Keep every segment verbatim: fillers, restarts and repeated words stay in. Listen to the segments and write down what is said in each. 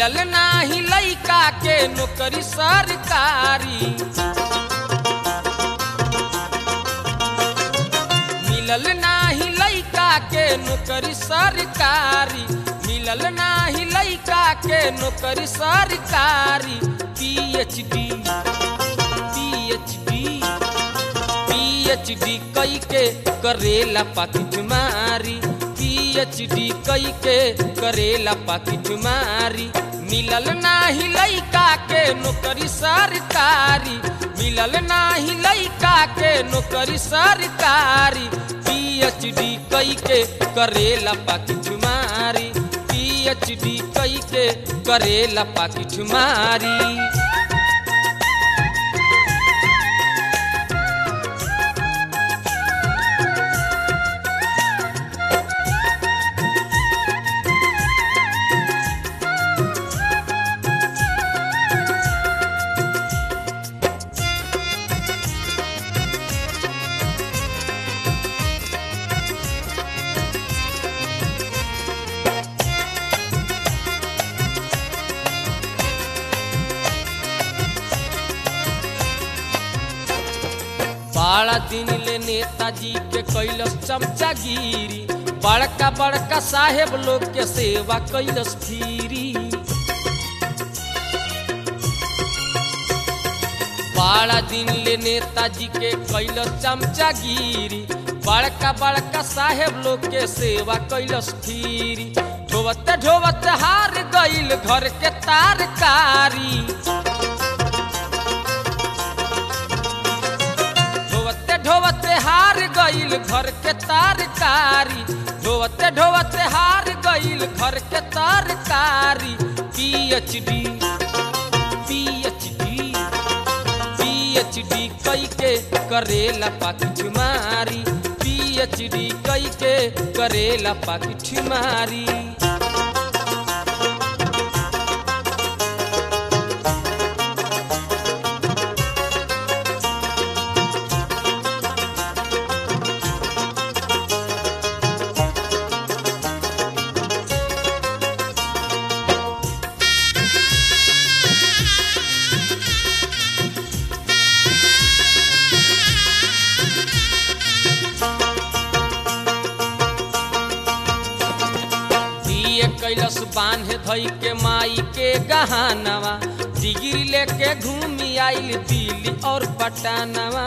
मिलल नाही लइका के नौकरी सरकारी, मिलल नाही लइका के नौकरी सरकारी, मिलल नाही लइका के नौकरी सरकारी। पीएचडी पीएचडी पीएचडी कई के करेला पाकिट मारी, पीएचडी कई के करेला पाकिट मारी। मिलल नाही लइका के नौकरी सरकारी, मिलल नाही लइका के नौकरी सरकारी। पीएचडी कई के करेला पाकिट मारी, पीएचडी कई के करेला पाकिट मारी। बड़ा दिन ले नेताजी के कैलस चमचागिरी, बड़का बड़का साहेब लोग के सेवा कैलस फिरी। बड़ा दिन ले नेताजी के कैलस चमचागिरी, बड़का बड़का साहेब लोग के सेवा कैलस फिरी। ढोवते ढोवते हार गइल घर के तारकारी, ढोवते हार गइल घर के तारकारी, ढोवते ढोवते हार गइल घर के तारकारी। पीएचडी पीएचडी पीएचडी कई के करेला पाकिट मारी, पीएचडी कई के करेला पाकिट मारी। कैलस बांधे धई के माई के गहनवा, डिग्री लेके घूमी आइल दिल्ली और पटनवा।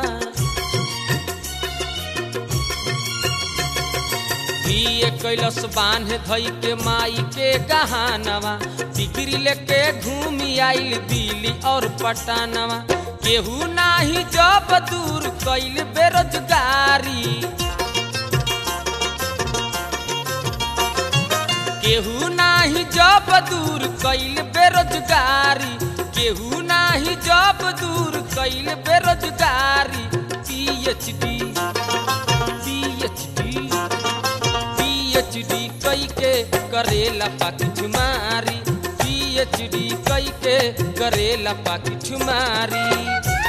बीए कैलस बांधे धई के माई के गहनवा, डिग्री लेके घूमी आइल दिल्ली और पटनवा। केहू नाही जब दूर कैल बेरोजगारी, केहू नाही जब दूर कैल बेरोजगारी, केहू नाही जब दूर कैल बेरोजगारी। पीएचडी पीएचडी पीएचडी कई के करेला पाकिट मारी, पीएचडी कई के करेला पाकिट मारी।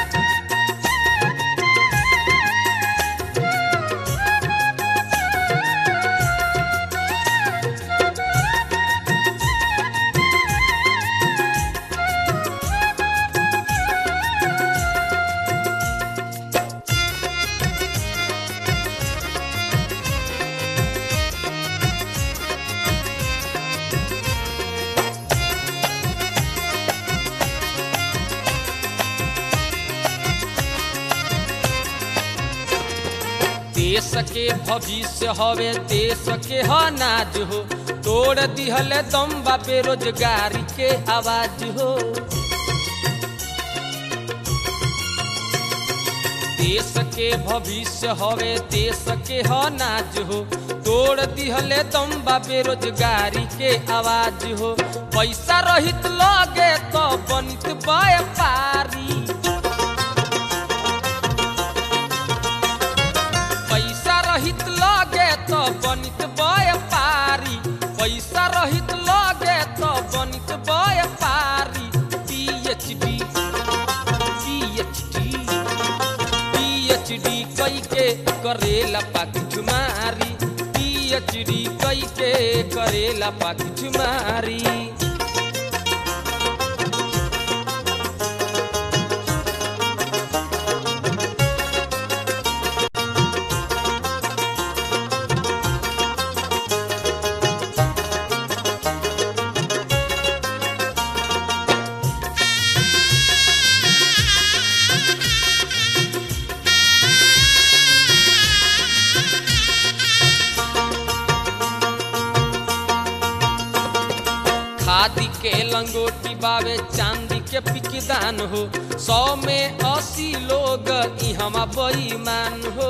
देश के भविष्य हवे देश के अनाज हो, तोड़ दिहल दम्बा बेरोजगारी के आवाज हो। देश के भविष्य हवे देश के अनाज हो, तोड़ दिहल दम्बा बेरोजगारी के आवाज हो। पैसा रहित लगे तो बनित व्यापारी, रहित लगे तो बनित व्यापारी, पैसा रहित लगे तो बनित व्यापारी। पीएचडी पीएचडी पीएचडी कई के करेला पाकिट मारी, पीएचडी कई के करेला पाकिट मारी। खादी के लंगोटी बावे चांदी के पिकदान हो सौ में अस्सी लोग इहमा बेईमान हो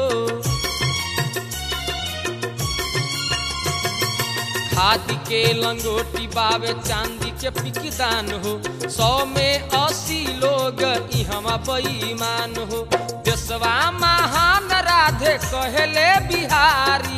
खादी के लंगोटी बावे चांदी के पिकदान हो सौ में अस्सी लोग इहमा बेईमान हो देशवा महान राधे कहले बिहारी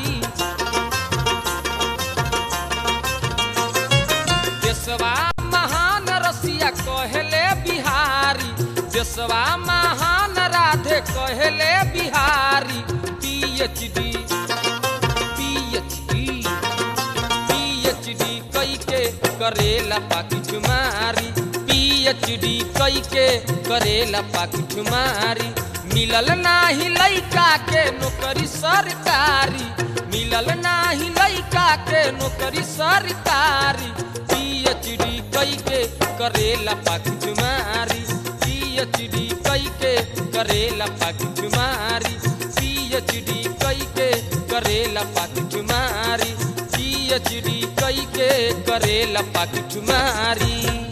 देशवा महान रसिया कहले बिहारी देशवा महान राधे कहले बिहारी पीएचडी पीएचडी पीएचडी कई के करेला पाकी ठुमारी पीएचडी कई के करेला पाकी ठुमारी मिलल नाही लइका के नौकरी सरकारी मिलल नाही लइका के नौकरी सरकारी पीएचडी कई के करेला पाकी ठुमारी पीएचडी कई के करेला पाकी ठुमारी पीएचडी कई के करेला पाकी ठुमारी पीएचडी कई के करेला पाकी ठुमारी।